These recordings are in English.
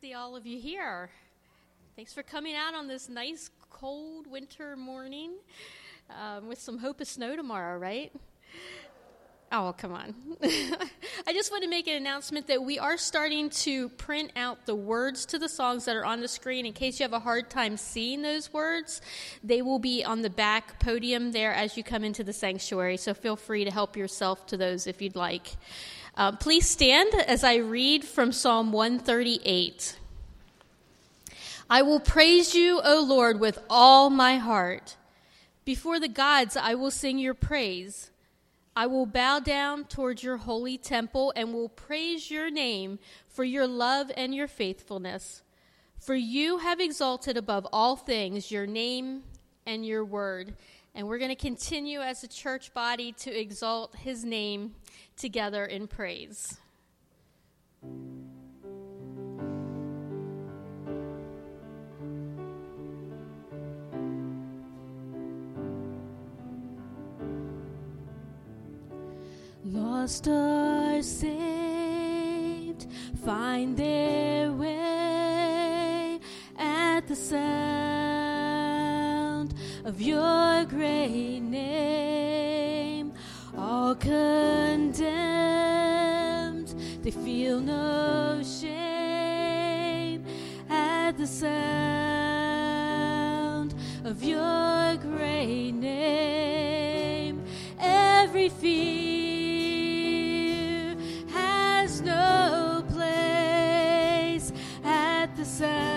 see all of you here. Thanks for coming out on this nice, cold winter morning with some hope of snow tomorrow, right? Oh, come on. I just want to make an announcement that we are starting to print out the words to the songs that are on the screen. In case you have a hard time seeing those words, they will be on the back podium there as you come into the sanctuary, so feel free to help yourself to those if you'd like. Please stand as I read from Psalm 138. I will praise you, O Lord, with all my heart. Before the gods I will sing your praise. I will bow down towards your holy temple and will praise your name for your love and your faithfulness. For you have exalted above all things your name and your word. And we're going to continue as a church body to exalt his name together in praise. Lost or saved, find their way at the sound of your great name. All condemned, they feel no shame at the sound of your great name. Every fear no place at the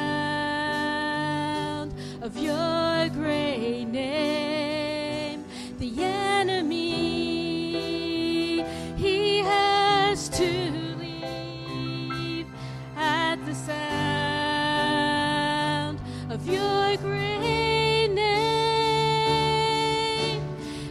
sound of your great name. The enemy, he has to leave at the sound of your great name.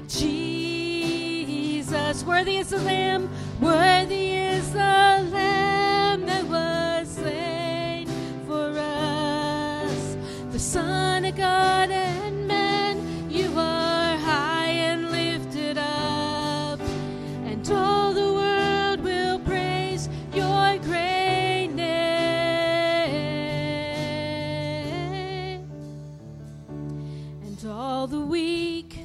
Jesus, worthy is the Lamb, worthy is the Lamb that was slain for us, the Son of God and man. You are high and lifted up, and all the world will praise your great name. And all the weak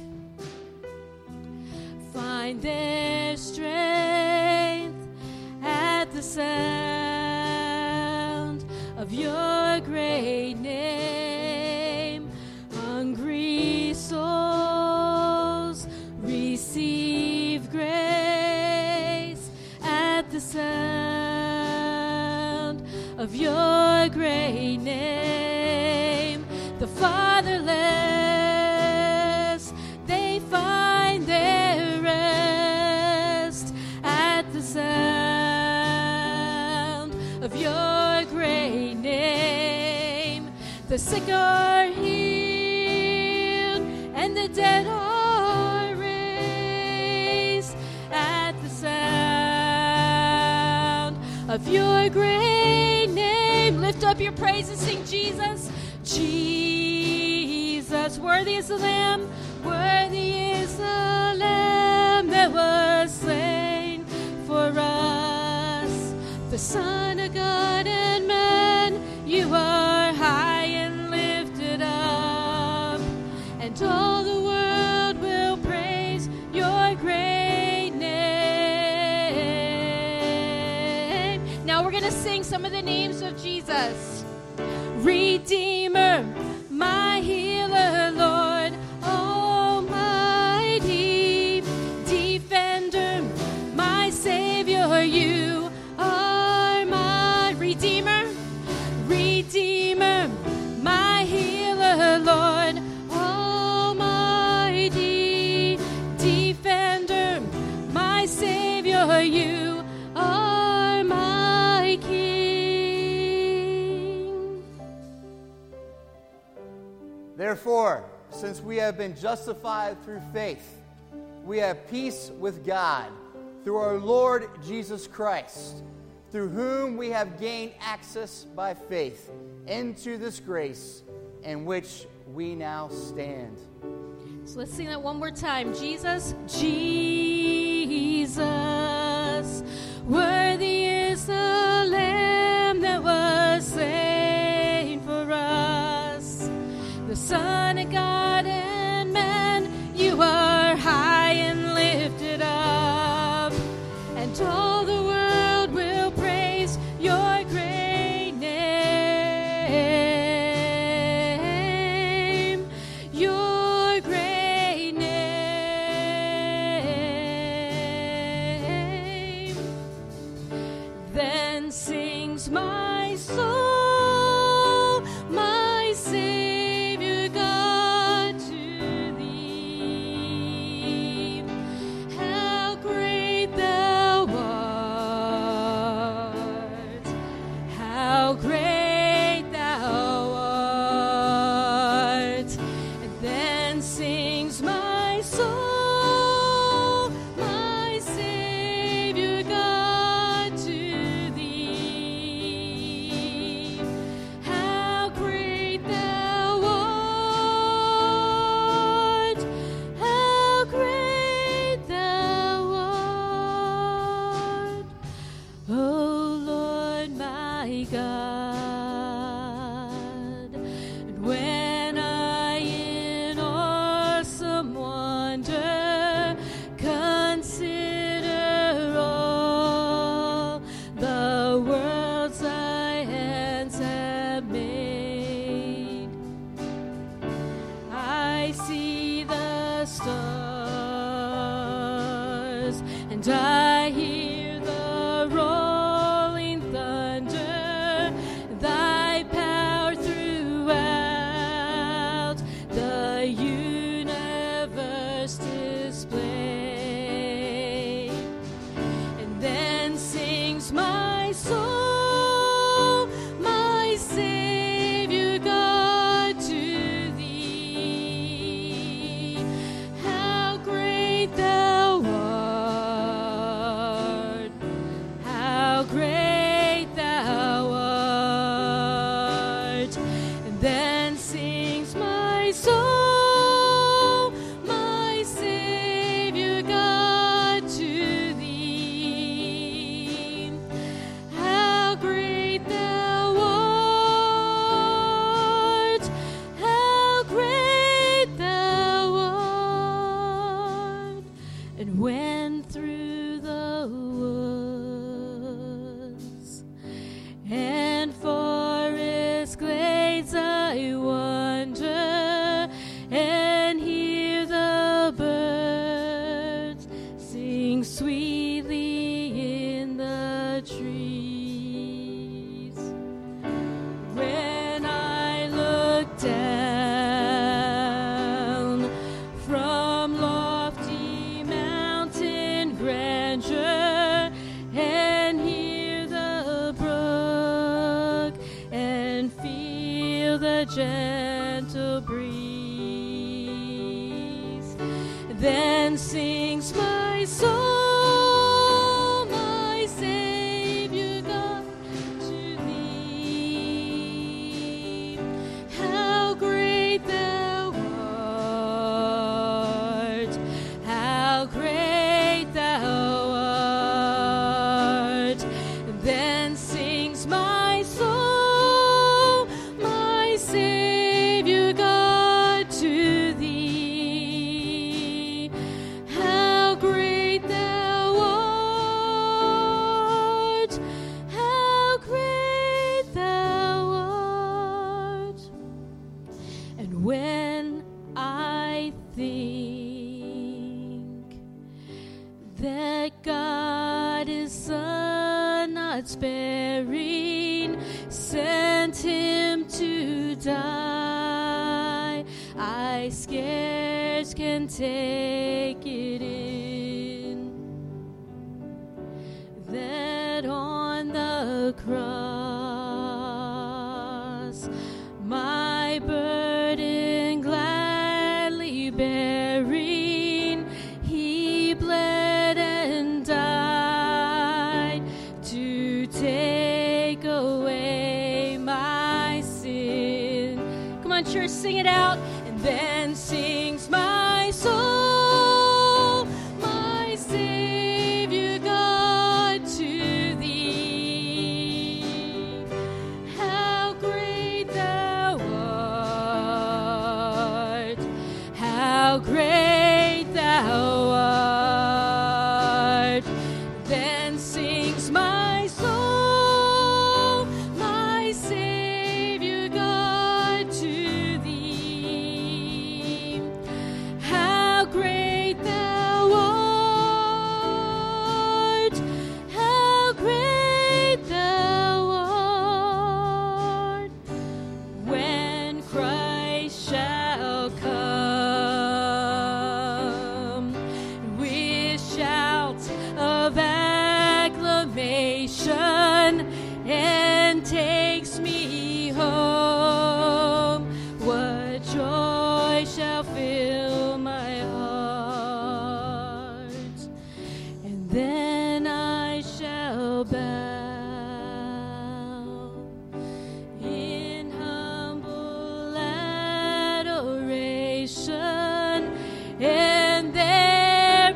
find their strength at the sound of your great name. Hungry souls receive grace at the sound of your great name. The fatherless, they find their rest at the sound of your great name. The sick are healed and the dead are raised at the sound of your great name. Lift up your praise and sing Jesus. Jesus, worthy is the Lamb, worthy is the Lamb that was slain for us, the Son of God and man. You are high and lifted up, and all the world will praise your great name. Now we're going to sing some of the names of Jesus. Redeemer, my healer, Lord Almighty, defender, my Savior, you are my Redeemer, Redeemer, my healer, Lord Almighty, defender, my Savior, you are my King. Therefore, since we have been justified through faith, we have peace with God through our Lord Jesus Christ, through whom we have gained access by faith into this grace in which we now stand. So let's sing that one more time. Jesus, Jesus, worthy is the Lamb that was slain. the gentle breeze. Then sings my soul, my Savior God, to thee. How great thou art, how great thou art. Then sings my soul, my Savior God, to thee. How great thou art, how great thou art. And when I think that God His Son not sparing sent Him to die, I scarce can take it in that on the cross my burden gladly bearing, He bled and died to take away my sin. Come on, church, sing it out. And then sings my soul, my Savior God, to thee. How great thou art, how great thou art. Then sings my soul, my Savior God, to thee. How great thou art, how great thou art. When Christ shall come with shouts of acclamation and takes me home, what joy shall fill my heart. And then I shall bow in humble adoration and there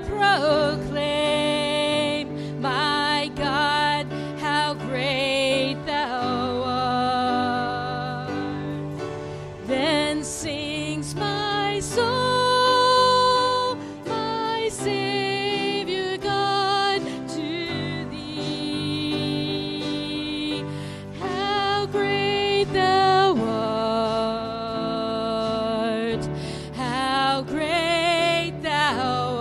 proclaim, my God, how great thou art. Then sings my soul, my Savior God, to thee. How great thou art, how great thou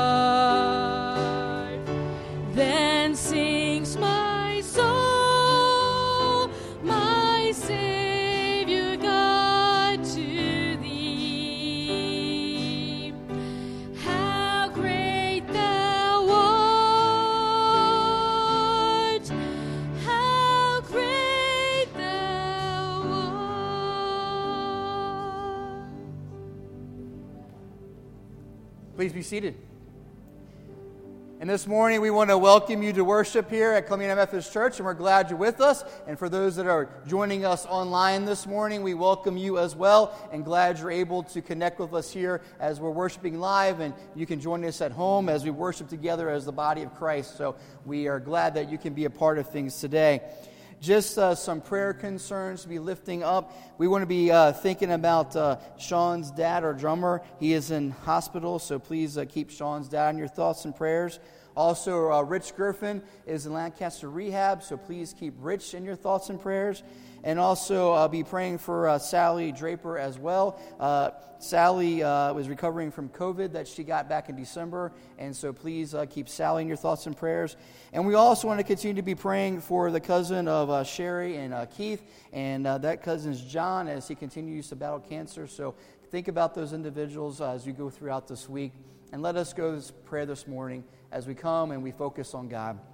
art. Then sings my soul, my Savior God, to thee. How great thou art, how great thou art. Please be seated. And this morning we want to welcome you to worship here at Columbia Methodist Church, and we're glad you're with us. And for those that are joining us online this morning, we welcome you as well, and glad you're able to connect with us here as we're worshiping live, and you can join us at home as we worship together as the body of Christ. So we are glad that you can be a part of things today. Just some prayer concerns to be lifting up. We want to be thinking about Sean's dad, our drummer. He is in hospital, so please keep Sean's dad in your thoughts and prayers. Also, Rich Griffin is in Lancaster Rehab, so please keep Rich in your thoughts and prayers. And also, I'll be praying for Sally Draper as well. Sally was recovering from COVID that she got back in December, and so please keep Sally in your thoughts and prayers. And we also want to continue to be praying for the cousin of Sherry and Keith, and that cousin's John as he continues to battle cancer. So think about those individuals as you go throughout this week. And let us go to prayer this morning as we come and we focus on God.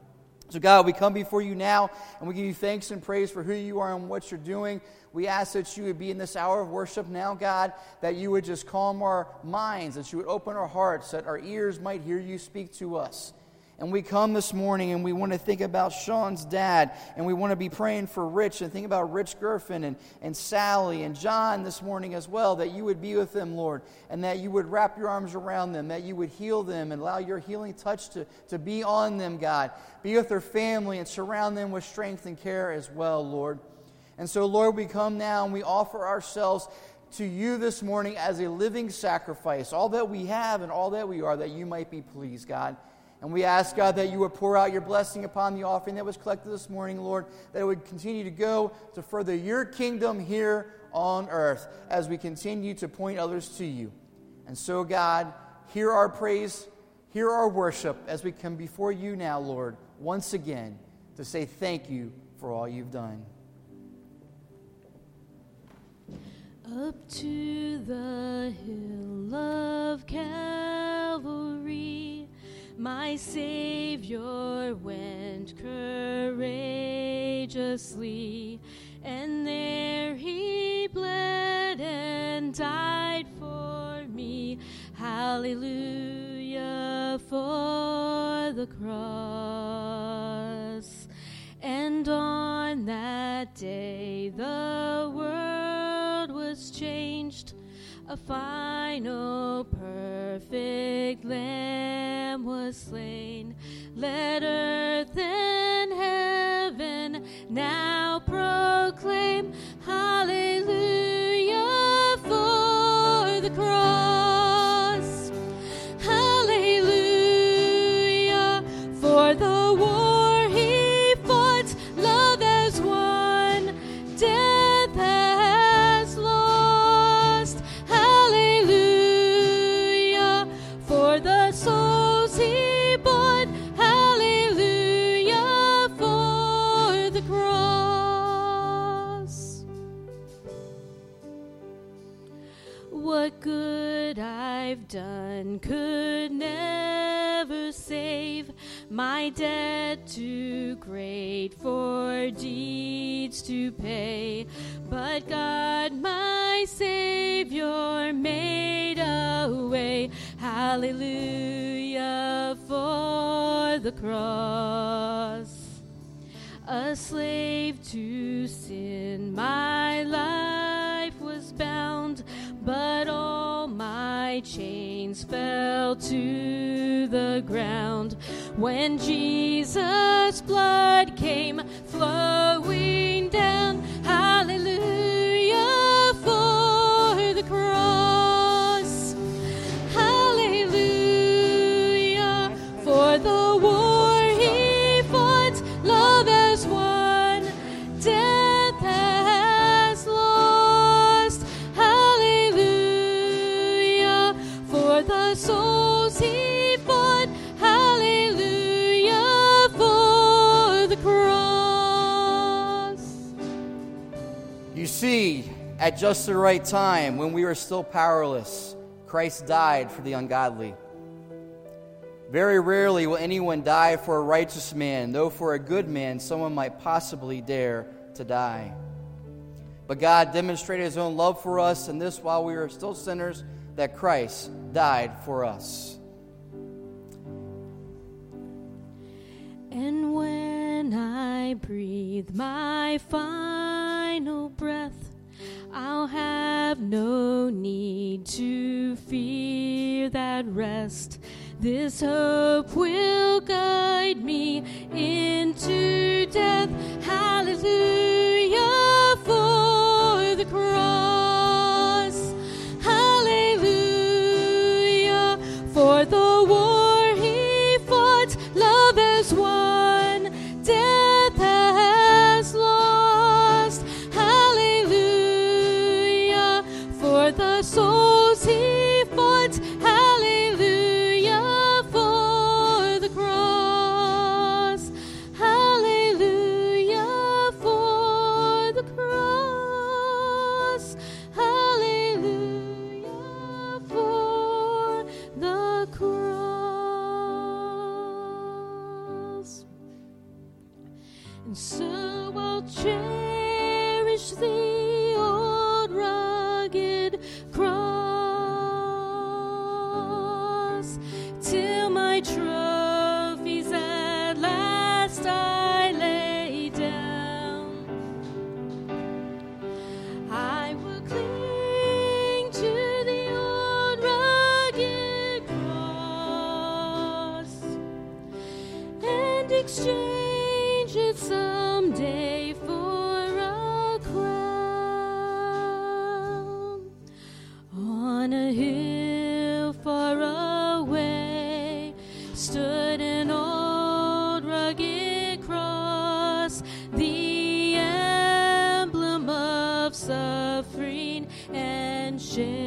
So God, we come before you now, and we give you thanks and praise for who you are and what you're doing. We ask that you would be in this hour of worship now, God, that you would just calm our minds, that you would open our hearts, that our ears might hear you speak to us. And we come this morning and we want to think about Sean's dad, and we want to be praying for Rich and think about Rich Gerfin and Sally and John this morning as well, that you would be with them, Lord, and that you would wrap your arms around them, that you would heal them and allow your healing touch to be on them, God. Be with their family and surround them with strength and care as well, Lord. And so, Lord, we come now and we offer ourselves to you this morning as a living sacrifice, all that we have and all that we are, that you might be pleased, God. And we ask, God, that you would pour out your blessing upon the offering that was collected this morning, Lord, that it would continue to go to further your kingdom here on earth as we continue to point others to you. And so, God, hear our praise, hear our worship as we come before you now, Lord, once again to say thank you for all you've done. Up to the hill of Calvary, my Savior went courageously, and there he bled and died for me. Hallelujah for the cross. And on that day the world was changed. A final perfect Lamb was slain. Let earth and heaven now proclaim hallelujah for the cross. Hallelujah for the war he fought. Love has won. Death has lost. Hallelujah for the souls he bought. Hallelujah for the cross. What good I've done could never save. My debt too great for deeds to pay. But God, my Savior, made a way. Hallelujah for the cross. A slave to sin, my life was bound, but all my chains fell to the ground when Jesus' blood came flowing down. Hallelujah for the cross. Hallelujah for the war he fought. Love has won. Death has lost. Hallelujah for the souls he fought. Hallelujah for the cross. You see, at just the right time, when we were still powerless, Christ died for the ungodly. Very rarely will anyone die for a righteous man, though for a good man someone might possibly dare to die. But God demonstrated his own love for us, and this while we were still sinners, that Christ died for us. And when I breathe my final breath, I'll have no need to fear that rest. This hope will guide me into death. Hallelujah for the cross. Hallelujah for the war he fought. Love has won. Death has lost. Hallelujah for the souls he fought. Hallelujah for the cross. Hallelujah for the cross. Hallelujah for the cross. On a hill far away stood an old rugged cross, the emblem of suffering and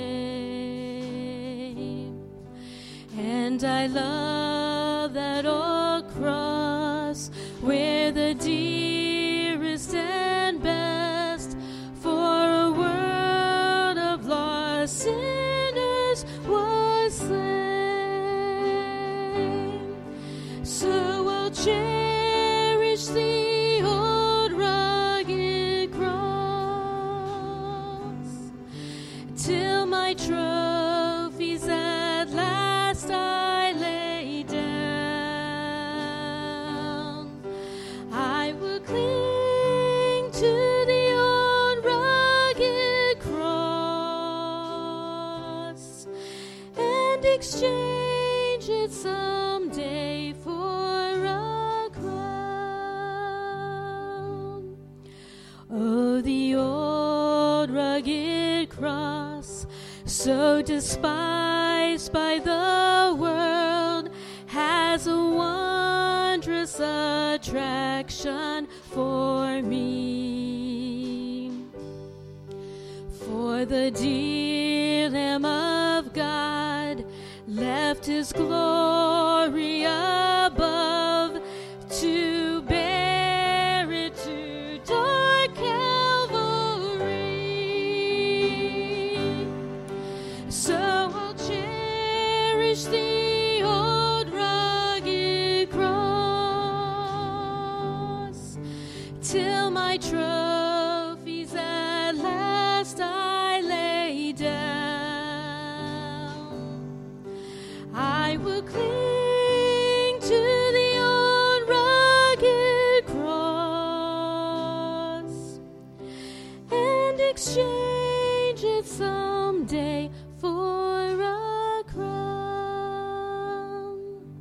shame. And I love that old cross where the dearest and best for a world of lost sinners was slain. So I'll cherish the old rugged cross till my trophies at last I lay down. I will cling to the old rugged cross and exchange it someday for a crown. Oh, the old rugged cross, so despised by the world, has a wondrous attraction for me. For the dear Lamb of God left his glory above to bear it to dark Calvary. So I'll cherish the old rugged cross till my trophies at last I lay down. I will cling to the old rugged cross and exchange it someday for a crown.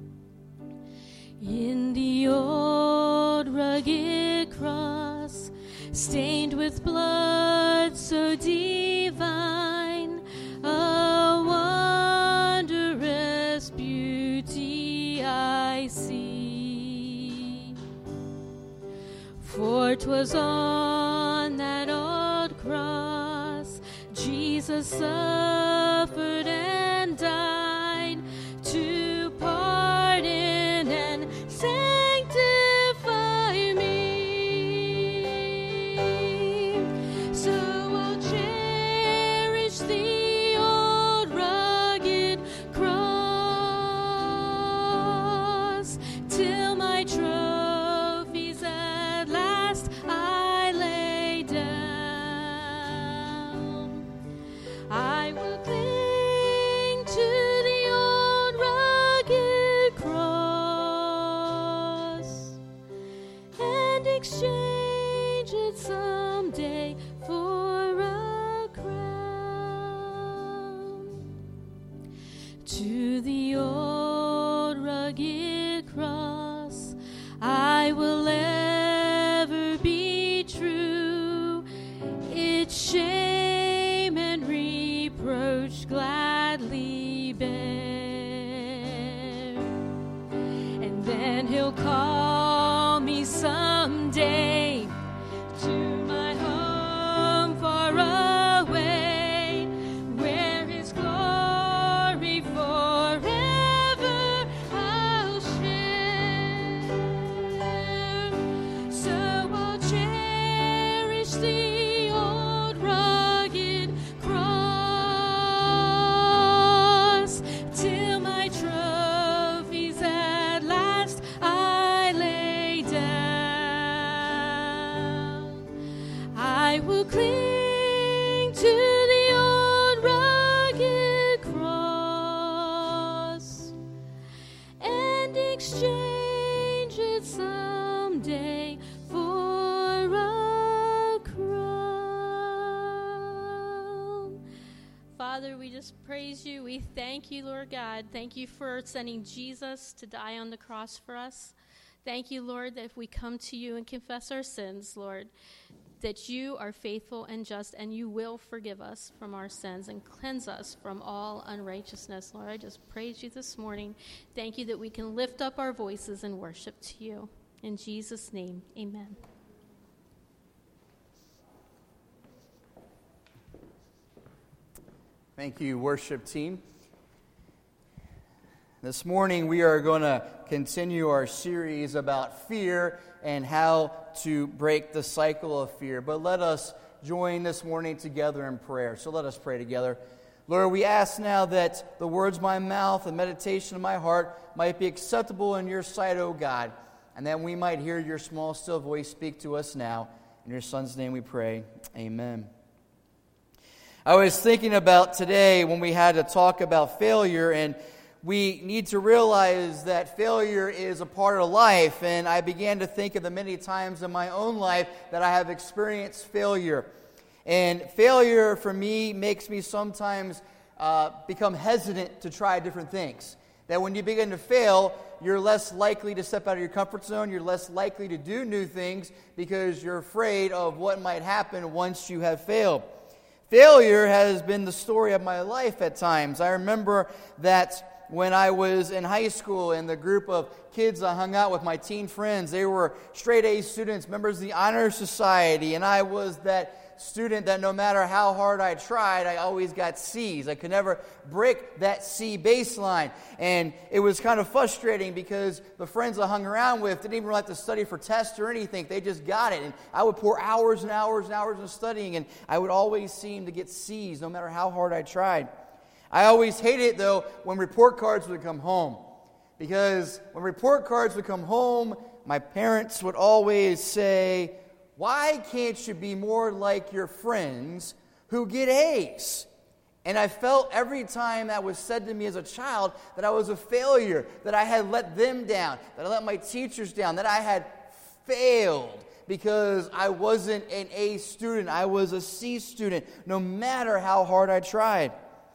In the old rugged cross, stained with blood so divine, a wondrous beauty I see. For 'twas on that old cross Jesus suffered and died to pardon and sanctify me. So I'll cherish the old rugged cross till my trophies at last I lay down. I will cling to the old rugged cross and exchange it someday for a crown. To the old rugged cross I will ever be true, its shame and reproach gladly bear. And then he'll call me someday to my home far away, where his glory forever I'll share. So I'll cherish the old rugged cross till my trophies at last I lay down. I will cling to the old rugged cross and exchange it someday for a crown. Father, we just praise you. We thank you, Lord God. Thank you for sending Jesus to die on the cross for us. Thank you, Lord, that if we come to you and confess our sins, Lord, that you are faithful and just, and you will forgive us from our sins and cleanse us from all unrighteousness. Lord, I just praise you this morning. Thank you that we can lift up our voices and worship to you. In Jesus' name, amen. Thank you, worship team. This morning we are going to continue our series about fear and how to break the cycle of fear. But let us join this morning together in prayer. So let us pray together. Lord, we ask now that the words of my mouth and meditation of my heart might be acceptable in your sight, O God, and that we might hear your small, still voice speak to us now. In your Son's name we pray. Amen. I was thinking about today when we had to talk about failure, and we need to realize that failure is a part of life, and I began to think of the many times in my own life that I have experienced failure. And failure for me makes me sometimes become hesitant to try different things. That when you begin to fail, you're less likely to step out of your comfort zone, you're less likely to do new things because you're afraid of what might happen once you have failed. Failure has been the story of my life at times. I remember that when I was in high school and the group of kids I hung out with, my teen friends, they were straight A students, members of the Honor Society, and I was that student that no matter how hard I tried, I always got C's. I could never break that C baseline. And it was kind of frustrating because the friends I hung around with didn't even have to study for tests or anything. They just got it. And I would pour hours and hours and hours of studying, and I would always seem to get C's no matter how hard I tried. I always hated it, though, when report cards would come home. Because when report cards would come home, my parents would always say, "Why can't you be more like your friends who get A's?" And I felt every time that was said to me as a child that I was a failure, that I had let them down, that I let my teachers down, that I had failed because I wasn't an A student. I was a C student, no matter how hard I tried.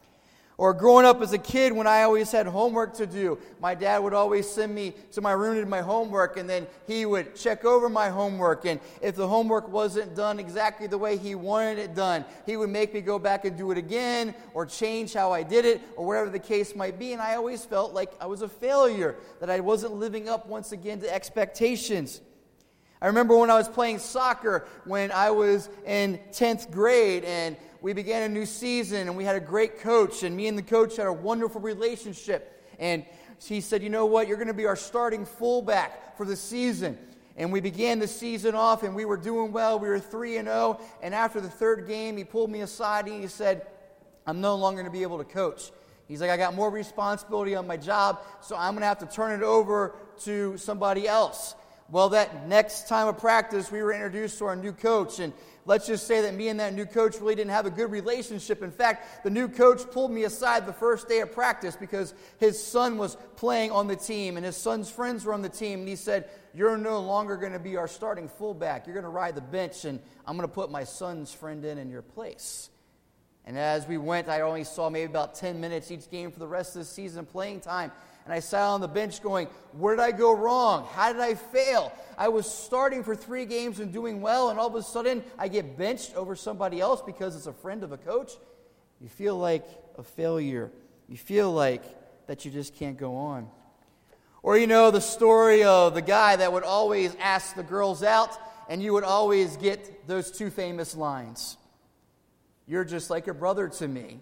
Or growing up as a kid, when I always had homework to do, my dad would always send me to my room to do my homework, and then he would check over my homework. And if the homework wasn't done exactly the way he wanted it done, he would make me go back and do it again, or change how I did it, or whatever the case might be. And I always felt like I was a failure, that I wasn't living up once again to expectations. I remember when I was playing soccer when I was in 10th grade, and we began a new season, and we had a great coach, and me and the coach had a wonderful relationship. And he said, "You know what, you're going to be our starting fullback for the season." And we began the season off, and we were doing well. We were 3-0, and after the third game, he pulled me aside, and he said, "I'm no longer going to be able to coach." He's like, "I got more responsibility on my job, so I'm going to have to turn it over to somebody else." Well, that next time of practice, we were introduced to our new coach, and let's just say that me and that new coach really didn't have a good relationship. In fact, the new coach pulled me aside the first day of practice because his son was playing on the team, and his son's friends were on the team, and he said, "You're no longer going to be our starting fullback. You're going to ride the bench, and I'm going to put my son's friend in your place." And as we went, I only saw maybe about 10 minutes each game for the rest of the season playing time. And I sat on the bench going, where did I go wrong? How did I fail? I was starting for 3 games and doing well, and all of a sudden I get benched over somebody else because it's a friend of a coach. You feel like a failure. You feel like that you just can't go on. Or you know the story of the guy that would always ask the girls out, and you would always get those 2 famous lines. "You're just like a brother to me,"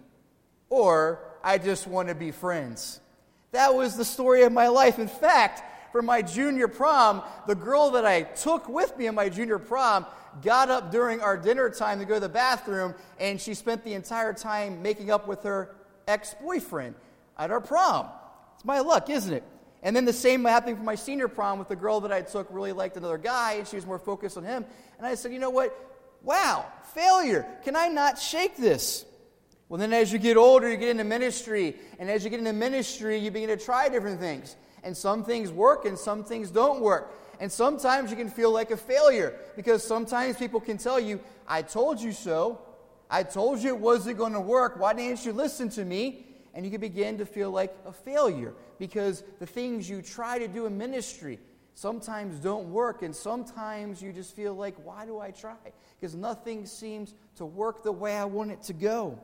or "I just want to be friends." That was the story of my life. In fact, for my junior prom, the girl that I took with me in my junior prom got up during our dinner time to go to the bathroom, and she spent the entire time making up with her ex-boyfriend at our prom. It's my luck, isn't it? And then the same happened for my senior prom with the girl that I took really liked another guy, and she was more focused on him. And I said, you know what? Wow, failure. Can I not shake this? Well, then as you get older, you get into ministry. And as you get into ministry, you begin to try different things. And some things work and some things don't work. And sometimes you can feel like a failure. Because sometimes people can tell you, "I told you so. I told you it wasn't going to work. Why didn't you listen to me?" And you can begin to feel like a failure. Because the things you try to do in ministry, sometimes don't work, and sometimes you just feel like, why do I try? Because nothing seems to work the way I want it to go.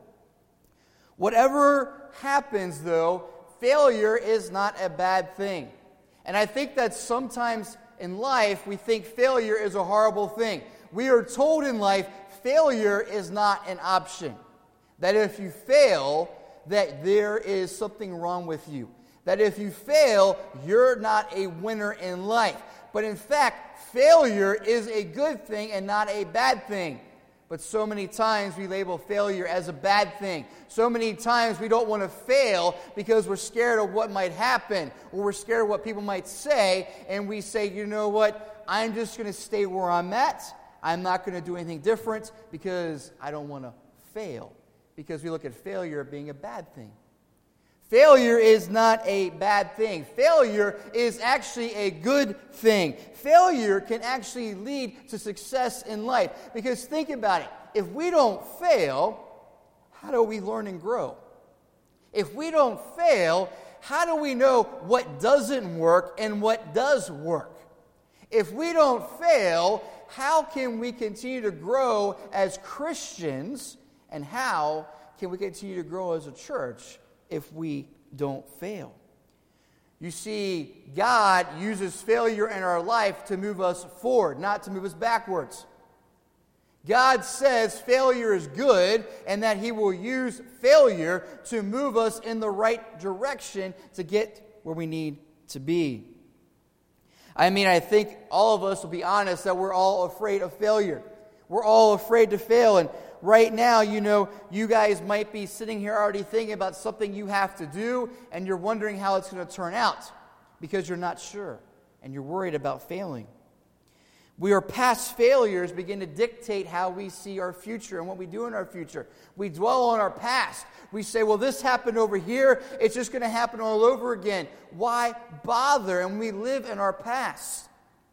Whatever happens, though, failure is not a bad thing. And I think that sometimes in life we think failure is a horrible thing. We are told in life failure is not an option. That if you fail, that there is something wrong with you. That if you fail, you're not a winner in life. But in fact, failure is a good thing and not a bad thing. But so many times we label failure as a bad thing. So many times we don't want to fail because we're scared of what might happen, or we're scared of what people might say, and we say, you know what, I'm just going to stay where I'm at. I'm not going to do anything different because I don't want to fail. Because we look at failure being a bad thing. Failure is not a bad thing. Failure is actually a good thing. Failure can actually lead to success in life. Because think about it. If we don't fail, how do we learn and grow? If we don't fail, how do we know what doesn't work and what does work? If we don't fail, how can we continue to grow as Christians? And how can we continue to grow as a church if we don't fail? You see, God uses failure in our life to move us forward, not to move us backwards. God says failure is good and that He will use failure to move us in the right direction to get where we need to be. I mean, I think all of us will be honest that we're all afraid of failure. We're all afraid to fail. And right now, you know, you guys might be sitting here already thinking about something you have to do, and you're wondering how it's going to turn out because you're not sure and you're worried about failing. Our past failures begin to dictate how we see our future and what we do in our future. We dwell on our past. We say, well, this happened over here. It's just going to happen all over again. Why bother? And we live in our past.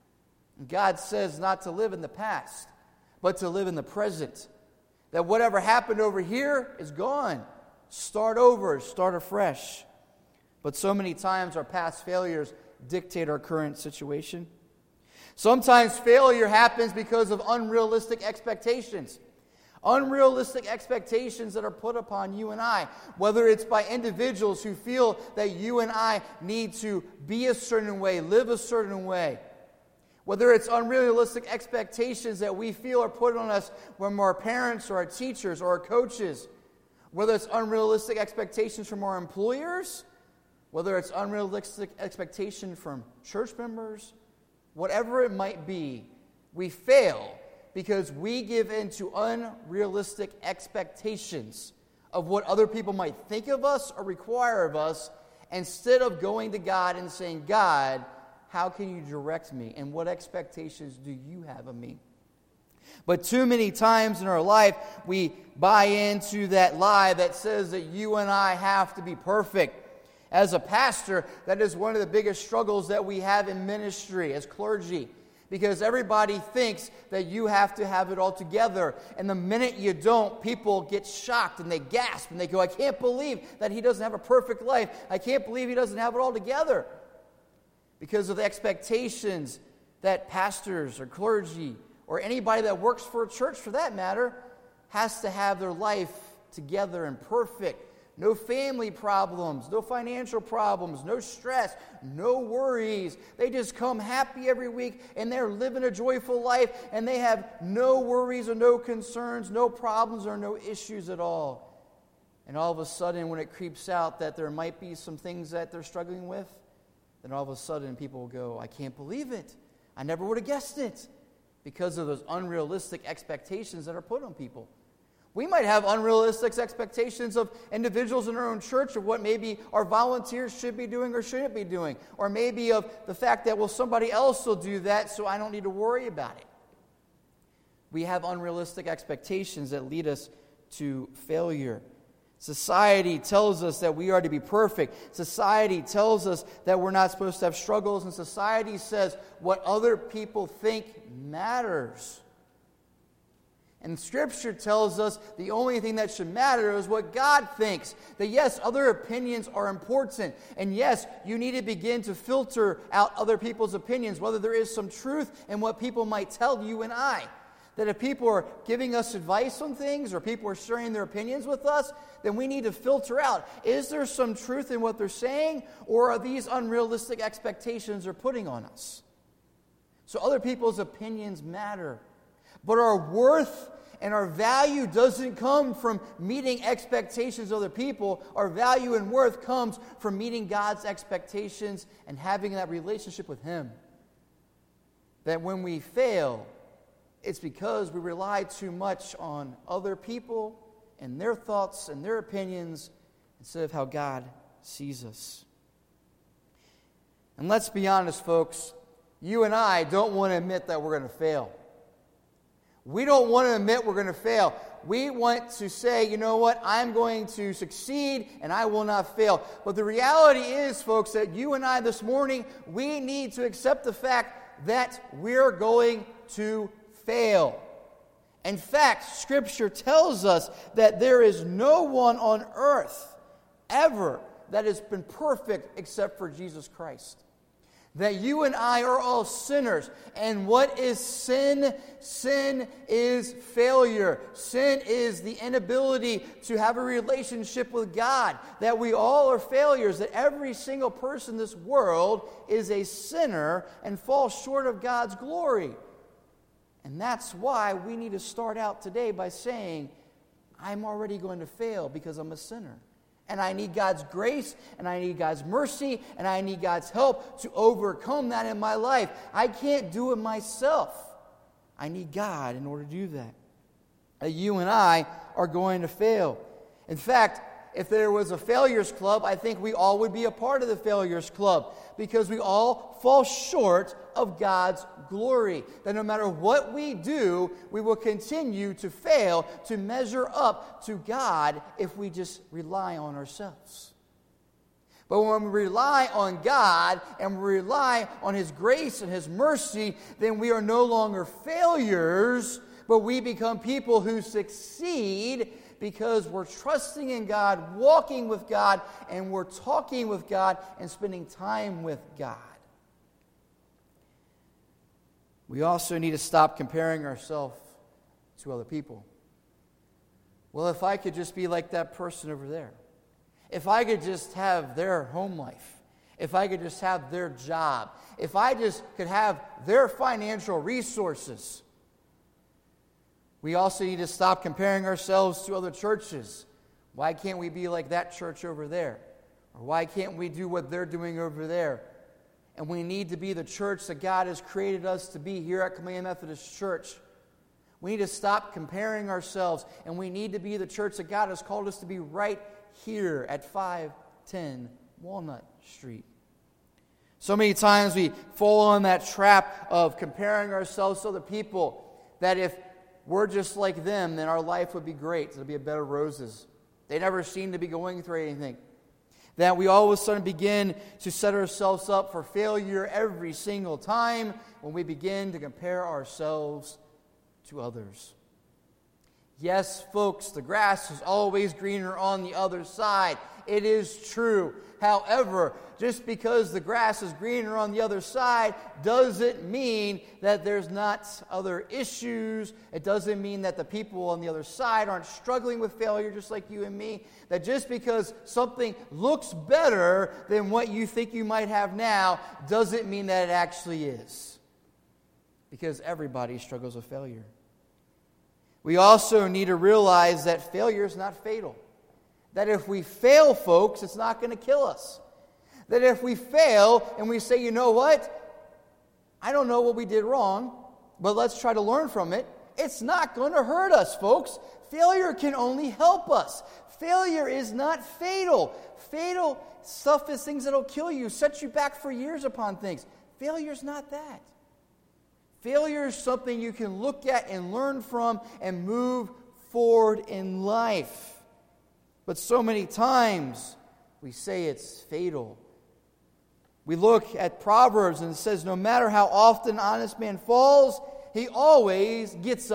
God says not to live in the past, but to live in the present. That whatever happened over here is gone. Start over, start afresh. But so many times our past failures dictate our current situation. Sometimes failure happens because of unrealistic expectations. Unrealistic expectations that are put upon you and I. Whether it's by individuals who feel that you and I need to be a certain way, live a certain way. Whether it's unrealistic expectations that we feel are put on us from our parents or our teachers or our coaches. Whether it's unrealistic expectations from our employers. Whether it's unrealistic expectation from church members. Whatever it might be, we fail because we give in to unrealistic expectations of what other people might think of us or require of us, instead of going to God and saying, God, how can you direct me? And what expectations do you have of me? But too many times in our life, we buy into that lie that says that you and I have to be perfect. As a pastor, that is one of the biggest struggles that we have in ministry as clergy. Because everybody thinks that you have to have it all together. And the minute you don't, people get shocked and they gasp and they go, I can't believe that he doesn't have a perfect life. I can't believe he doesn't have it all together. Because of the expectations that pastors or clergy or anybody that works for a church for that matter has to have their life together and perfect. No family problems, no financial problems, no stress, no worries. They just come happy every week and they're living a joyful life and they have no worries or no concerns, no problems or no issues at all. And all of a sudden when it creeps out that there might be some things that they're struggling with, then all of a sudden people will go, I can't believe it. I never would have guessed it. Because of those unrealistic expectations that are put on people. We might have unrealistic expectations of individuals in our own church of what maybe our volunteers should be doing or shouldn't be doing. Or maybe of the fact that, well, somebody else will do that, so I don't need to worry about it. We have unrealistic expectations that lead us to failure. Society tells us that we are to be perfect. Society tells us that we're not supposed to have struggles. And society says what other people think matters. And Scripture tells us the only thing that should matter is what God thinks. That yes, other opinions are important. And yes, you need to begin to filter out other people's opinions, whether there is some truth in what people might tell you and I. That if people are giving us advice on things or people are sharing their opinions with us, then we need to filter out, is there some truth in what they're saying, or are these unrealistic expectations they're putting on us? So other people's opinions matter. But our worth and our value doesn't come from meeting expectations of other people. Our value and worth comes from meeting God's expectations and having that relationship with Him. That when we fail, it's because we rely too much on other people and their thoughts and their opinions instead of how God sees us. And let's be honest, folks, you and I don't want to admit that we're going to fail. We don't want to admit we're going to fail. We want to say, you know what, I'm going to succeed and I will not fail. But the reality is, folks, that you and I this morning, we need to accept the fact that we're going to fail. In fact, Scripture tells us that there is no one on earth ever that has been perfect except for Jesus Christ. That you and I are all sinners. And what is sin? Sin is failure. Sin is the inability to have a relationship with God. That we all are failures. That every single person in this world is a sinner and falls short of God's glory. And that's why we need to start out today by saying, I'm already going to fail because I'm a sinner. And I need God's grace, and I need God's mercy, and I need God's help to overcome that in my life. I can't do it myself. I need God in order to do that. That you and I are going to fail. In fact, if there was a failures club, I think we all would be a part of the failures club because we all fall short of God's glory. That no matter what we do, we will continue to fail to measure up to God if we just rely on ourselves. But when we rely on God and we rely on His grace and His mercy, then we are no longer failures, but we become people who succeed because we're trusting in God, walking with God, and we're talking with God and spending time with God. We also need to stop comparing ourselves to other people. Well, if I could just be like that person over there, if I could just have their home life, if I could just have their job, if I just could have their financial resources. We also need to stop comparing ourselves to other churches. Why can't we be like that church over there? Or why can't we do what they're doing over there? And we need to be the church that God has created us to be here at Command Methodist Church. We need to stop comparing ourselves, and we need to be the church that God has called us to be right here at 510 Walnut Street. So many times we fall on that trap of comparing ourselves to other people, that if we're just like them, then our life would be great. It'll be a bed of roses. They never seem to be going through anything. That we all of a sudden begin to set ourselves up for failure every single time when we begin to compare ourselves to others. Yes, folks, the grass is always greener on the other side. It is true. However, just because the grass is greener on the other side doesn't mean that there's not other issues. It doesn't mean that the people on the other side aren't struggling with failure just like you and me. That just because something looks better than what you think you might have now doesn't mean that it actually is. Because everybody struggles with failure. We also need to realize that failure is not fatal. That if we fail, folks, it's not going to kill us. That if we fail and we say, you know what? I don't know what we did wrong, but let's try to learn from it. It's not going to hurt us, folks. Failure can only help us. Failure is not fatal. Fatal stuff is things that will kill you, set you back for years upon things. Failure is not that. Failure is something you can look at and learn from and move forward in life. But so many times we say it's fatal. We look at Proverbs and it says, no matter how often an honest man falls, he always gets up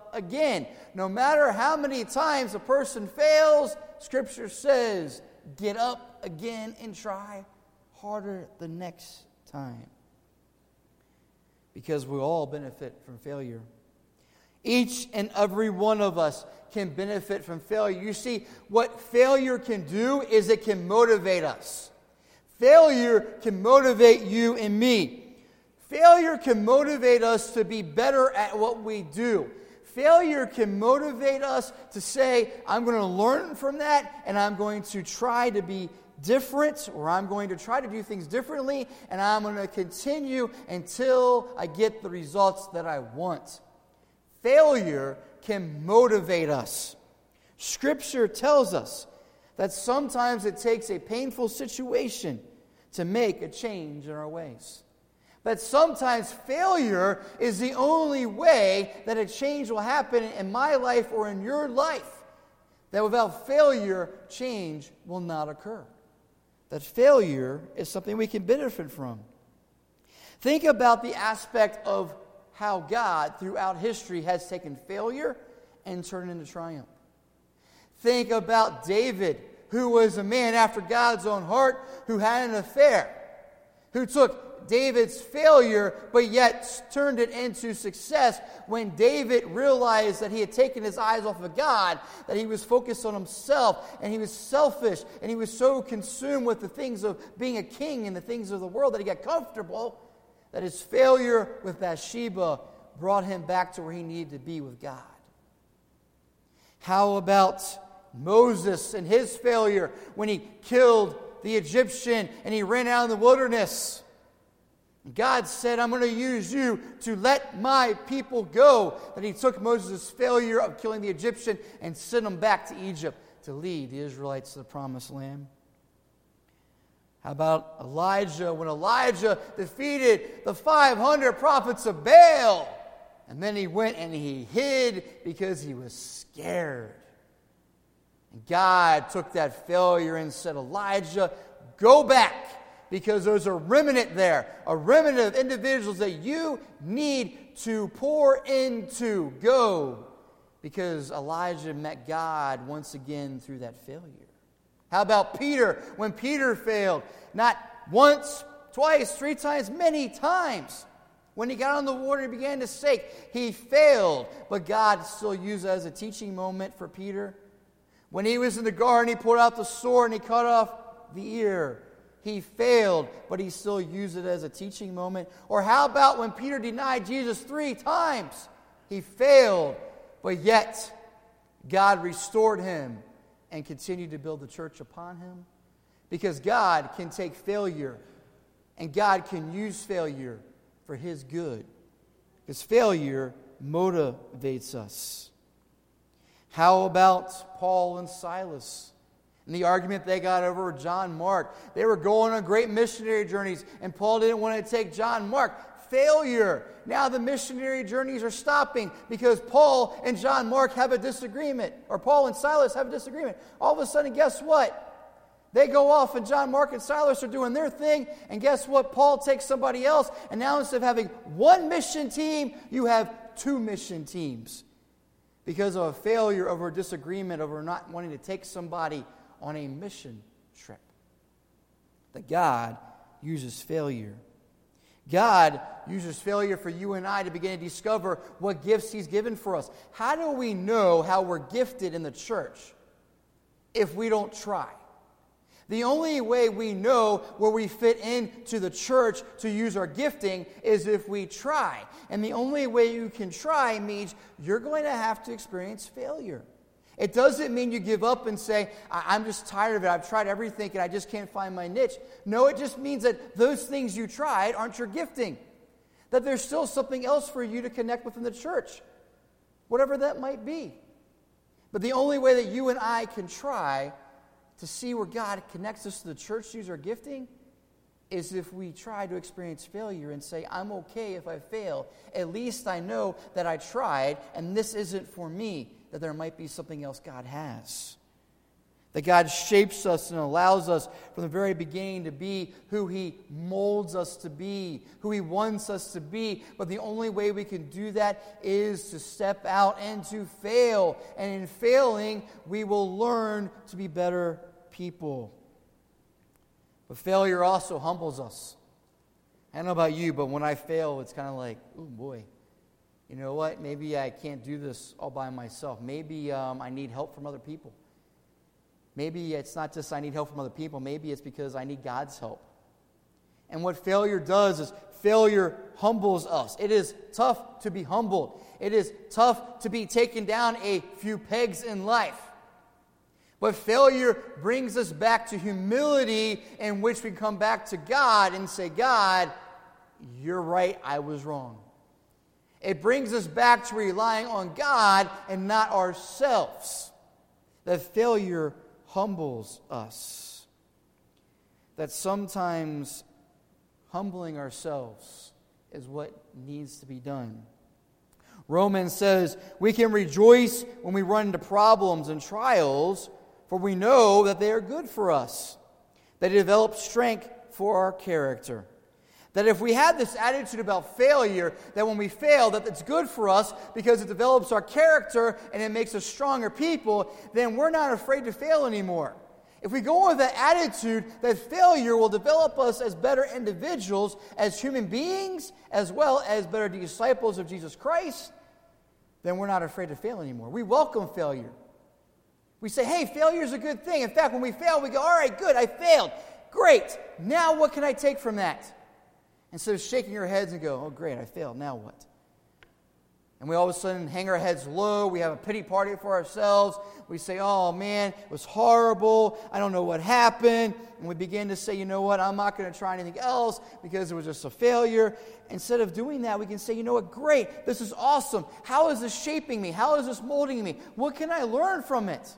up again. No matter how many times a person fails, Scripture says, get up again and try harder the next time. Because we all benefit from failure. Each and every one of us can benefit from failure. You see, what failure can do is it can motivate us. Failure can motivate you and me. Failure can motivate us to be better at what we do. Failure can motivate us to say, I'm going to learn from that, and I'm going to try to be different, or I'm going to try to do things differently, and I'm going to continue until I get the results that I want. Failure can motivate us. Scripture tells us that sometimes it takes a painful situation to make a change in our ways. That sometimes failure is the only way that a change will happen in my life or in your life. That without failure, change will not occur. That failure is something we can benefit from. Think about the aspect of how God, throughout history, has taken failure and turned it into triumph. Think about David, who was a man after God's own heart, who had an affair, who took David's failure, but yet turned it into success when David realized that he had taken his eyes off of God, that he was focused on himself, and he was selfish, and he was so consumed with the things of being a king and the things of the world that he got comfortable, that his failure with Bathsheba brought him back to where he needed to be with God. How about Moses and his failure when he killed the Egyptian and he ran out in the wilderness? God said, I'm going to use you to let my people go. That he took Moses' failure of killing the Egyptian and sent him back to Egypt to lead the Israelites to the promised land. How about Elijah, when Elijah defeated the 500 prophets of Baal, and then he went and he hid because he was scared. And God took that failure and said, Elijah, go back. Because there's a remnant there, a remnant of individuals that you need to pour into. Go. Because Elijah met God once again through that failure. How about Peter? When Peter failed, not once, twice, 3 times, many times. When he got on the water and began to sink, he failed. But God still used it as a teaching moment for Peter. When he was in the garden, he pulled out the sword and he cut off the ear. He failed, but he still used it as a teaching moment. Or how about when Peter denied Jesus 3 times? He failed, but yet God restored him and continued to build the church upon him. Because God can take failure and God can use failure for His good. Because failure motivates us. How about Paul and Silas? And the argument they got over John Mark. They were going on great missionary journeys, and Paul didn't want to take John Mark. Failure. Now the missionary journeys are stopping because Paul and John Mark have a disagreement. Or Paul and Silas have a disagreement. All of a sudden, guess what? They go off, and John Mark and Silas are doing their thing. And guess what? Paul takes somebody else. And now instead of having one mission team, you have 2 mission teams. Because of a failure, over a disagreement, over not wanting to take somebody on a mission trip. That God uses failure. God uses failure for you and I to begin to discover what gifts He's given for us. How do we know how we're gifted in the church if we don't try? The only way we know where we fit into the church to use our gifting is if we try. And the only way you can try means you're going to have to experience failure. It doesn't mean you give up and say, I'm just tired of it. I've tried everything and I just can't find my niche. No, it just means that those things you tried aren't your gifting. That there's still something else for you to connect with in the church. Whatever that might be. But the only way that you and I can try to see where God connects us to the church to use our gifting is if we try to experience failure and say, I'm okay if I fail. At least I know that I tried and this isn't for me. That there might be something else God has. That God shapes us and allows us from the very beginning to be who He molds us to be, who He wants us to be. But the only way we can do that is to step out and to fail. And in failing, we will learn to be better people. But failure also humbles us. I don't know about you, but when I fail, it's kind of like, oh boy, you know what? Maybe I can't do this all by myself. Maybe I need help from other people. Maybe it's not just I need help from other people. Maybe it's because I need God's help. And what failure does is failure humbles us. It is tough to be humbled. It is tough to be taken down a few pegs in life. But failure brings us back to humility, in which we come back to God and say, God, you're right, I was wrong. It brings us back to relying on God and not ourselves. That failure humbles us. That sometimes humbling ourselves is what needs to be done. Romans says we can rejoice when we run into problems and trials, for we know that they are good for us. They develop strength for our character. That if we have this attitude about failure, that when we fail, that it's good for us because it develops our character and it makes us stronger people, then we're not afraid to fail anymore. If we go with that attitude that failure will develop us as better individuals, as human beings, as well as better disciples of Jesus Christ, then we're not afraid to fail anymore. We welcome failure. We say, hey, failure is a good thing. In fact, when we fail, we go, all right, good, I failed. Great. Now what can I take from that? Instead of shaking our heads and go, oh, great, I failed. Now what? And we all of a sudden hang our heads low. We have a pity party for ourselves. We say, oh, man, it was horrible. I don't know what happened. And we begin to say, you know what, I'm not going to try anything else because it was just a failure. Instead of doing that, we can say, you know what, great, this is awesome. How is this shaping me? How is this molding me? What can I learn from it?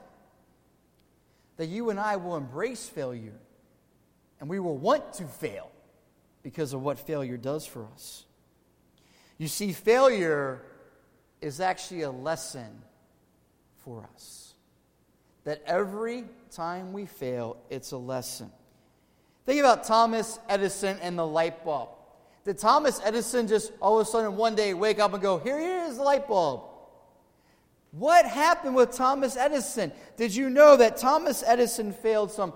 That you and I will embrace failure, and we will want to fail because of what failure does for us. You see, failure is actually a lesson for us. That every time we fail, it's a lesson. Think about Thomas Edison and the light bulb. Did Thomas Edison just all of a sudden one day wake up and go, here is the light bulb? What happened with Thomas Edison? Did you know that Thomas Edison failed some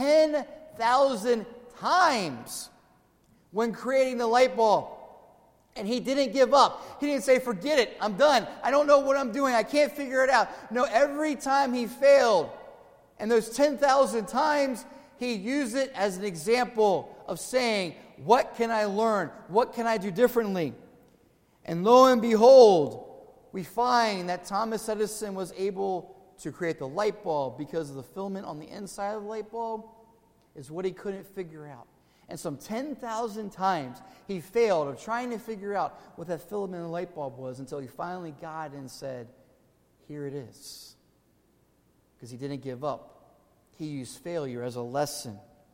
10,000 times when creating the light bulb? And he didn't give up. He didn't say, forget it, I'm done. I don't know what I'm doing. I can't figure it out. No, every time he failed, and those 10,000 times, he used it as an example of saying, what can I learn? What can I do differently? And lo and behold, we find that Thomas Edison was able to create the light bulb because the filament on the inside of the light bulb is what he couldn't figure out. And some 10,000 times he failed of trying to figure out what that filament in the light bulb was until he finally got it and said, here it is. Because he didn't give up. He used failure as a lesson.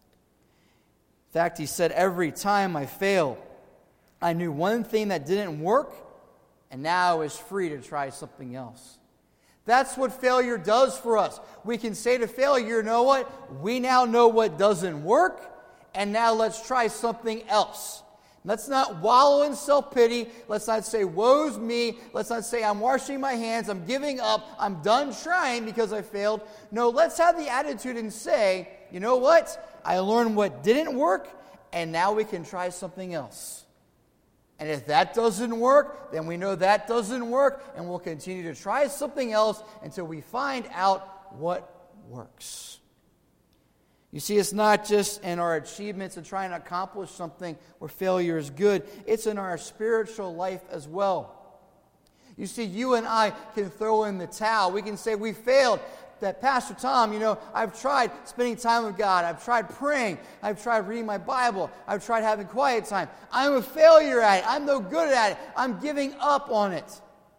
In fact, he said, every time I failed, I knew one thing that didn't work, and now I was free to try something else. That's what failure does for us. We can say to failure, you know what? We now know what doesn't work, and now let's try something else. Let's not wallow in self-pity. Let's not say, woe's me. Let's not say, I'm washing my hands. I'm giving up. I'm done trying because I failed. No, let's have the attitude and say, you know what? I learned what didn't work, and now we can try something else. And if that doesn't work, then we know that doesn't work, and we'll continue to try something else until we find out what works. You see, it's not just in our achievements and trying to accomplish something where failure is good. It's in our spiritual life as well. You see, you and I can throw in the towel. We can say we failed. That Pastor Tom, I've tried spending time with God. I've tried praying. I've tried reading my Bible. I've tried having quiet time. I'm a failure at it. I'm no good at it. I'm giving up on it.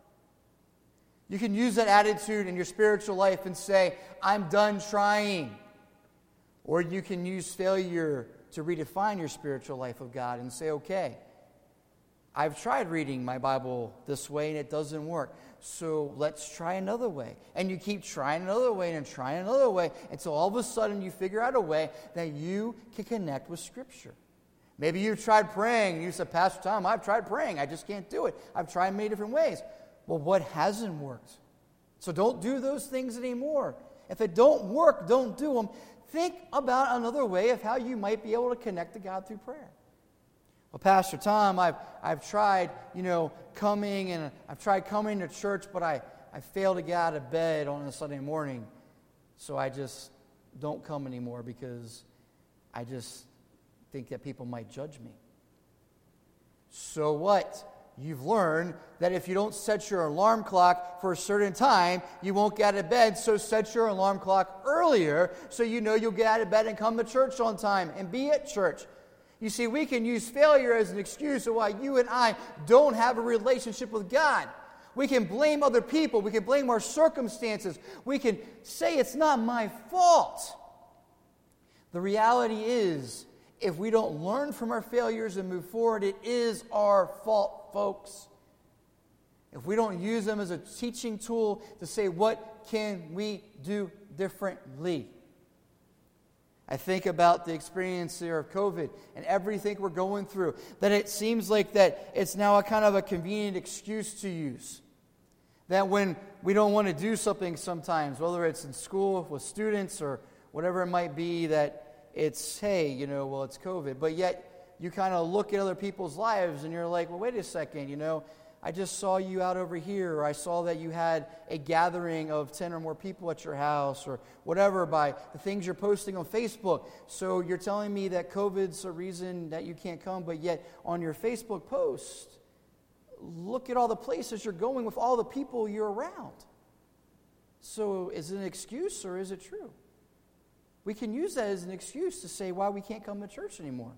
You can use that attitude in your spiritual life and say, I'm done trying. Or you can use failure to redefine your spiritual life of God and say, okay, I've tried reading my Bible this way and it doesn't work. So let's try another way. And you keep trying another way and trying another way until all of a sudden you figure out a way that you can connect with Scripture. Maybe you've tried praying. You said, Pastor Tom, I've tried praying. I just can't do it. I've tried many different ways. Well, what hasn't worked? So don't do those things anymore. If it don't work, don't do them. Think about another way of how you might be able to connect to God through prayer. Well, Pastor Tom, I've tried, coming to church, but I fail to get out of bed on a Sunday morning. So I just don't come anymore because I just think that people might judge me. So what? You've learned that if you don't set your alarm clock for a certain time, you won't get out of bed. So set your alarm clock earlier so you know you'll get out of bed and come to church on time and be at church. You see, we can use failure as an excuse of why you and I don't have a relationship with God. We can blame other people. We can blame our circumstances. We can say it's not my fault. The reality is, if we don't learn from our failures and move forward, it is our fault, folks. If we don't use them as a teaching tool to say, what can we do differently? I think about the experience here of COVID and everything we're going through, that it seems like that it's now a kind of a convenient excuse to use. That when we don't want to do something sometimes, whether it's in school with students or whatever it might be, that it's, hey, it's COVID. But yet you kind of look at other people's lives and you're like, well, wait a second, I just saw you out over here, or I saw that you had a gathering of 10 or more people at your house, or whatever, by the things you're posting on Facebook. So you're telling me that COVID's a reason that you can't come, but yet on your Facebook post, look at all the places you're going with all the people you're around. So is it an excuse or is it true? We can use that as an excuse to say why we can't come to church anymore.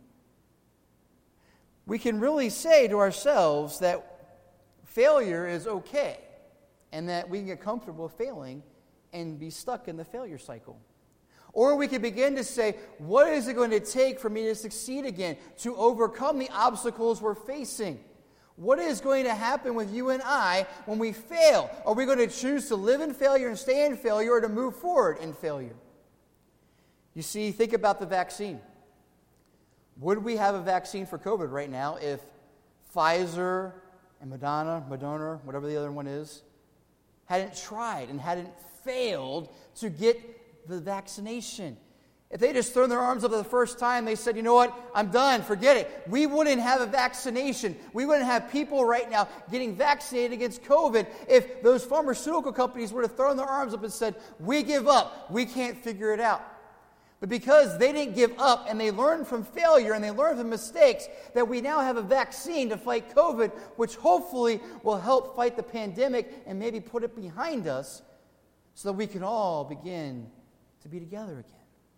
We can really say to ourselves that failure is okay, and that we can get comfortable failing and be stuck in the failure cycle. Or we can begin to say, what is it going to take for me to succeed again, to overcome the obstacles we're facing? What is going to happen with you and I when we fail? Are we going to choose to live in failure and stay in failure, or to move forward in failure? You see, think about the vaccine. Would we have a vaccine for COVID right now if Pfizer and Moderna, whatever the other one is, hadn't tried and hadn't failed to get the vaccination? If they just thrown their arms up the first time, they said, you know what, I'm done, forget it. We wouldn't have a vaccination. We wouldn't have people right now getting vaccinated against COVID if those pharmaceutical companies would have thrown their arms up and said, we give up, we can't figure it out. But because they didn't give up and they learned from failure and they learned from mistakes, that we now have a vaccine to fight COVID, which hopefully will help fight the pandemic and maybe put it behind us so that we can all begin to be together again.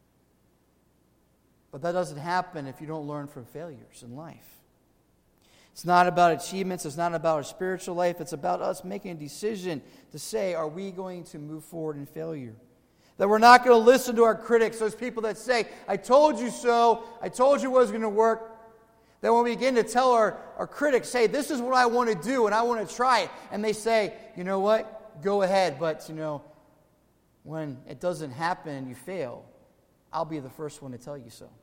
But that doesn't happen if you don't learn from failures in life. It's not about achievements. It's not about our spiritual life. It's about us making a decision to say, are we going to move forward in failure? That we're not going to listen to our critics, those people that say, I told you so, I told you it wasn't going to work. That when we begin to tell our critics, hey, this is what I want to do and I want to try it, and they say, you know what, go ahead, but when it doesn't happen and you fail, I'll be the first one to tell you so.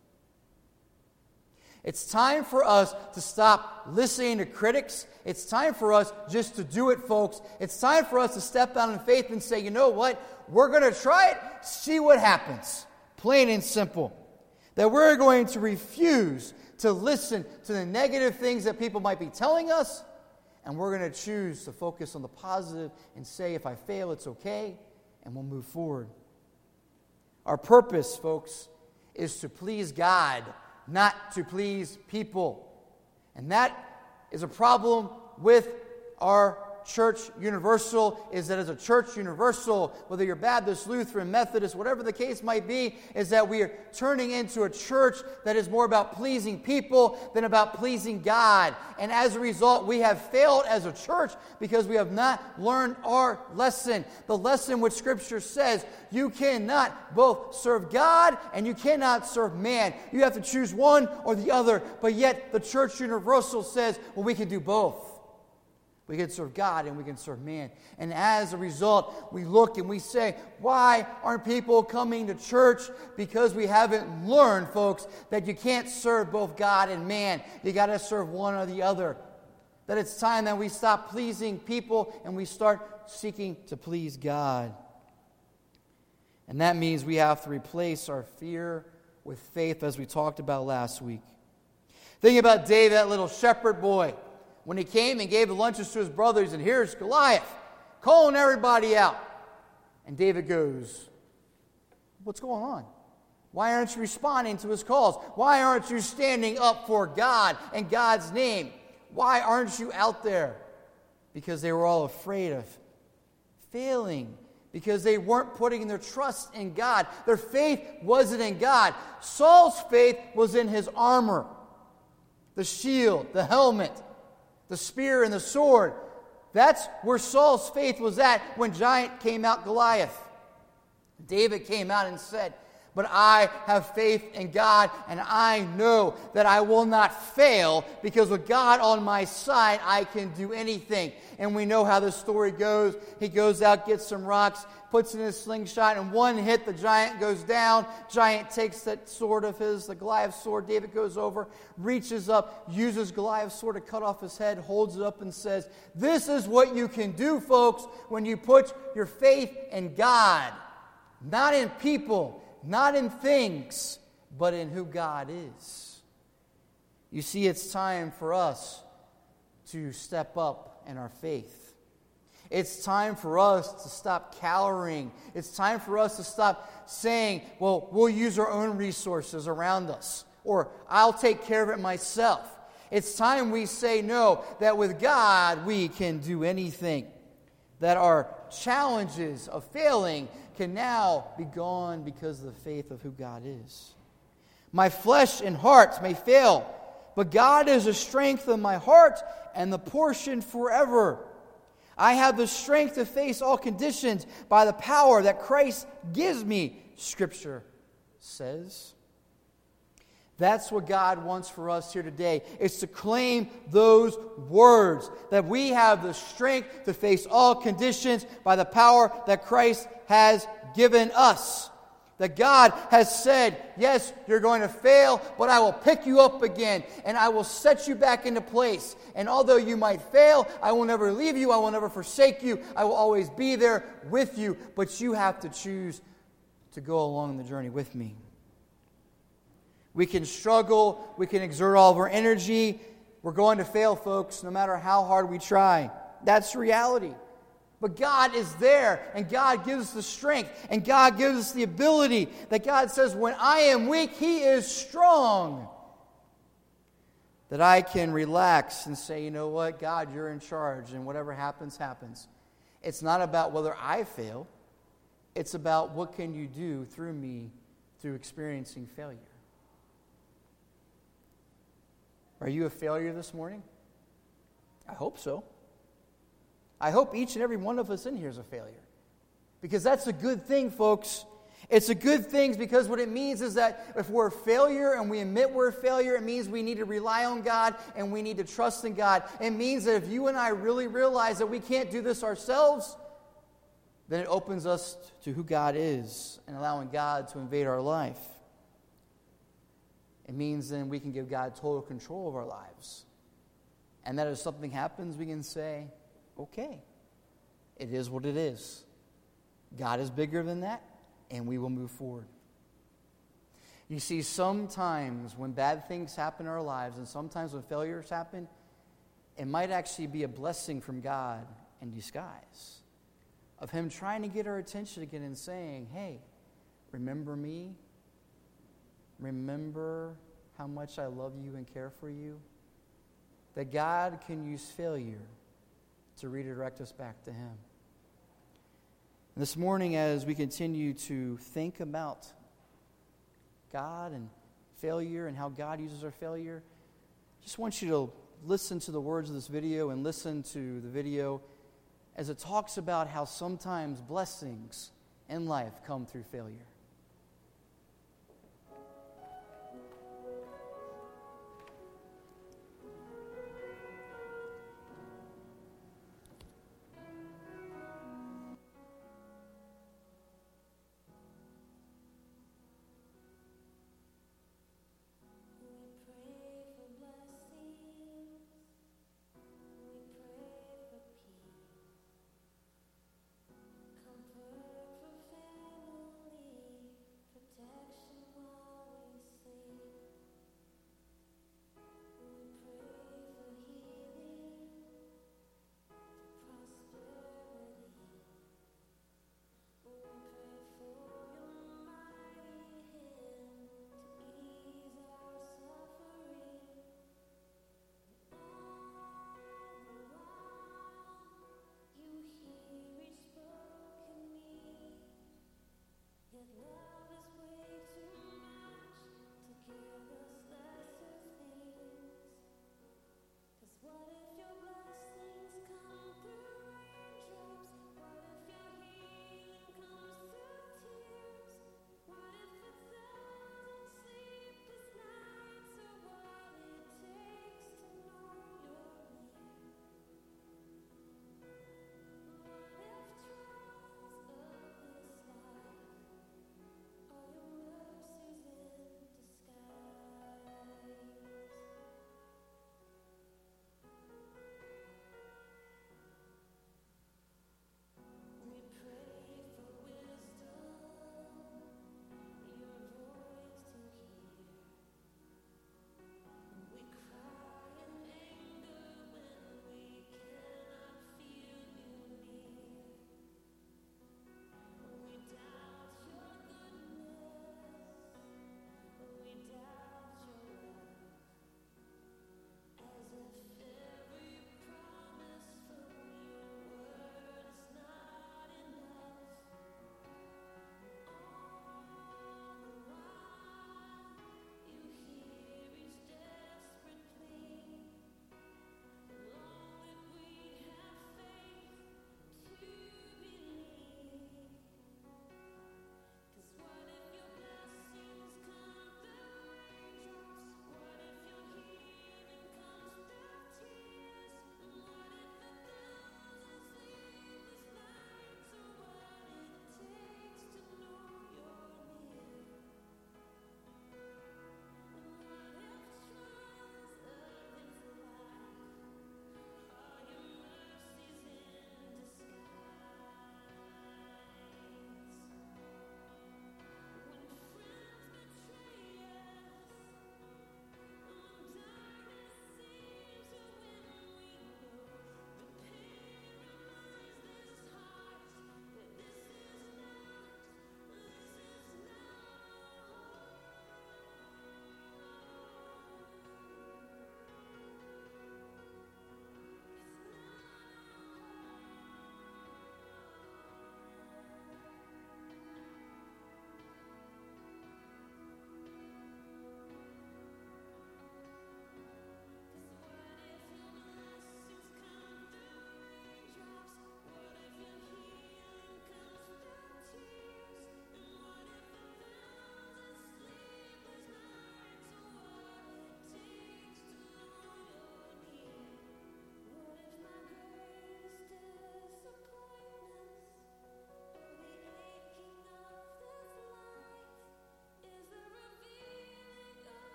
It's time for us to stop listening to critics. It's time for us just to do it, folks. It's time for us to step out in faith and say, you know what? We're going to try it, see what happens. Plain and simple. That we're going to refuse to listen to the negative things that people might be telling us, and we're going to choose to focus on the positive and say, if I fail, it's okay, and we'll move forward. Our purpose, folks, is to please God, not to please people. And that is a problem with our church universal is that as a church universal, whether you're Baptist, Lutheran, Methodist, whatever the case might be, is that we are turning into a church that is more about pleasing people than about pleasing God. And as a result, we have failed as a church because we have not learned our lesson. The lesson which Scripture says you cannot both serve God and you cannot serve man. You have to choose one or the other. But yet the church universal says, well, we can do both. We can serve God and we can serve man. And as a result, we look and we say, why aren't people coming to church? Because we haven't learned, folks, that you can't serve both God and man. You got to serve one or the other. That it's time that we stop pleasing people and we start seeking to please God. And that means we have to replace our fear with faith, as we talked about last week. Think about David, that little shepherd boy, when he came and gave the lunches to his brothers, and here's Goliath calling everybody out. And David goes, what's going on? Why aren't you responding to his calls? Why aren't you standing up for God and God's name? Why aren't you out there? Because they were all afraid of failing. Because they weren't putting their trust in God. Their faith wasn't in God. Saul's faith was in his armor. The shield, the helmet, the spear and the sword. That's where Saul's faith was at when giant came out Goliath. David came out and said, but I have faith in God, and I know that I will not fail, because with God on my side, I can do anything. And we know how the story goes. He goes out, gets some rocks, puts it in his slingshot, and one hit, the giant goes down. Giant takes that sword of his, the Goliath's sword. David goes over, reaches up, uses Goliath's sword to cut off his head, holds it up and says, this is what you can do, folks, when you put your faith in God. Not in people, not in things, but in who God is. You see, it's time for us to step up in our faith. It's time for us to stop cowering. It's time for us to stop saying, well, we'll use our own resources around us, or I'll take care of it myself. It's time we say no, that with God we can do anything. That our challenges of failing can now be gone because of the faith of who God is. My flesh and heart may fail, but God is the strength of my heart and the portion forever. I have the strength to face all conditions by the power that Christ gives me, Scripture says. That's what God wants for us here today. It's to claim those words, that we have the strength to face all conditions by the power that Christ has given us. That God has said, yes, you're going to fail, but I will pick you up again, and I will set you back into place. And although you might fail, I will never leave you, I will never forsake you, I will always be there with you, but you have to choose to go along the journey with me. We can struggle, we can exert all of our energy. We're going to fail, folks, no matter how hard we try. That's reality. But God is there, and God gives us the strength, and God gives us the ability. That God says, when I am weak, He is strong. That I can relax and say, you know what, God, you're in charge, and whatever happens, happens. It's not about whether I fail. It's about what can you do through me through experiencing failure. Are you a failure this morning? I hope so. I hope each and every one of us in here is a failure. Because that's a good thing, folks. It's a good thing because what it means is that if we're a failure and we admit we're a failure, it means we need to rely on God and we need to trust in God. It means that if you and I really realize that we can't do this ourselves, then it opens us to who God is and allowing God to invade our life. It means then we can give God total control of our lives. And that if something happens, we can say, okay, it is what it is. God is bigger than that, and we will move forward. You see, sometimes when bad things happen in our lives, and sometimes when failures happen, it might actually be a blessing from God in disguise. Of Him trying to get our attention again and saying, hey, remember me? Remember how much I love you and care for you? That God can use failure to redirect us back to Him. And this morning, as we continue to think about God and failure and how God uses our failure, I just want you to listen to the words of this video and listen to the video as it talks about how sometimes blessings in life come through failure. Comfort for family.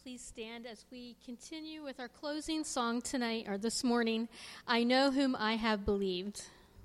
please stand as we continue with our closing song tonight, or this morning, I Know Whom I Have Believed.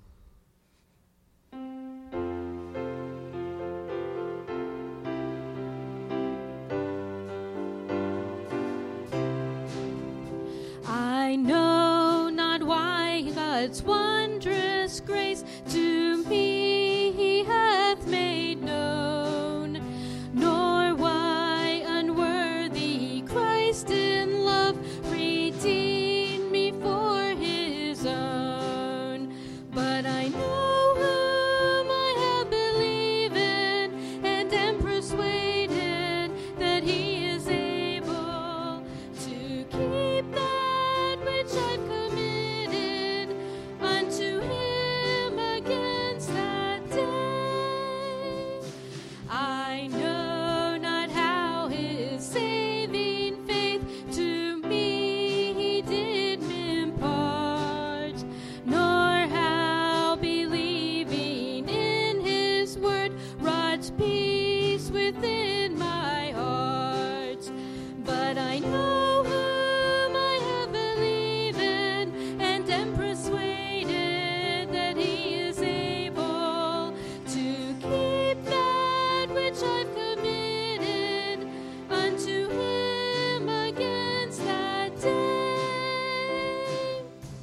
I know not why God's wondrous grace to me he hath made known, nor why unworthy Christ in love redeemed me for his own. But I know whom I have believed in, and am persuaded that he is able to keep that which I've committed unto him against that day. I know not how his saving faith to me he did impart, nor how believing in his word wrought peace within my heart. But I know whom I have believed in, and am persuaded that he is able to keep that which I've committed unto him against that day.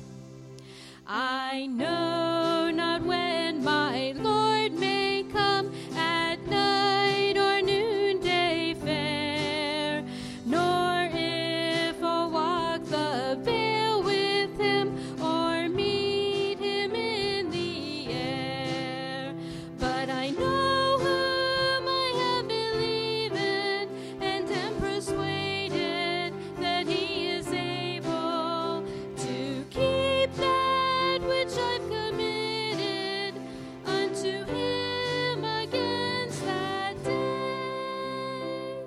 I know not when my Lord may come, at night or noonday fair, nor if I'll walk the vale with him or meet him in the air. But I know whom I have believed in, and am persuaded that he is able to keep that which I've committed unto him against that day.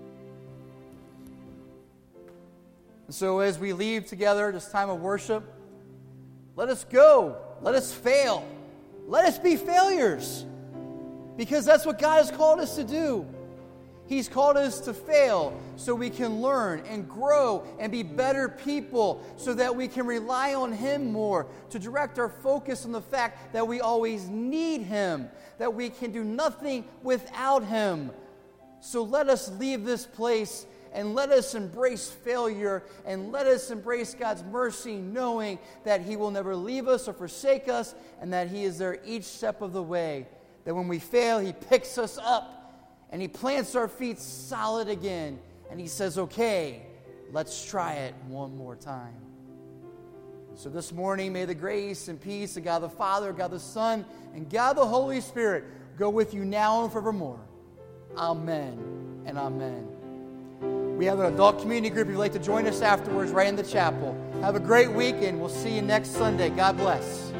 So as we leave together this time of worship, let us go. Let us fail. Let us be failures. Because that's what God has called us to do. He's called us to fail so we can learn and grow and be better people, so that we can rely on Him more, to direct our focus on the fact that we always need Him, that we can do nothing without Him. So let us leave this place and let us embrace failure, and let us embrace God's mercy, knowing that He will never leave us or forsake us, and that He is there each step of the way. That when we fail, He picks us up and He plants our feet solid again, and He says, okay, let's try it one more time. So this morning, may the grace and peace of God the Father, God the Son, and God the Holy Spirit go with you now and forevermore. Amen and amen. We have an adult community group. If you'd like to join us afterwards, right in the chapel. Have a great week, and we'll see you next Sunday. God bless.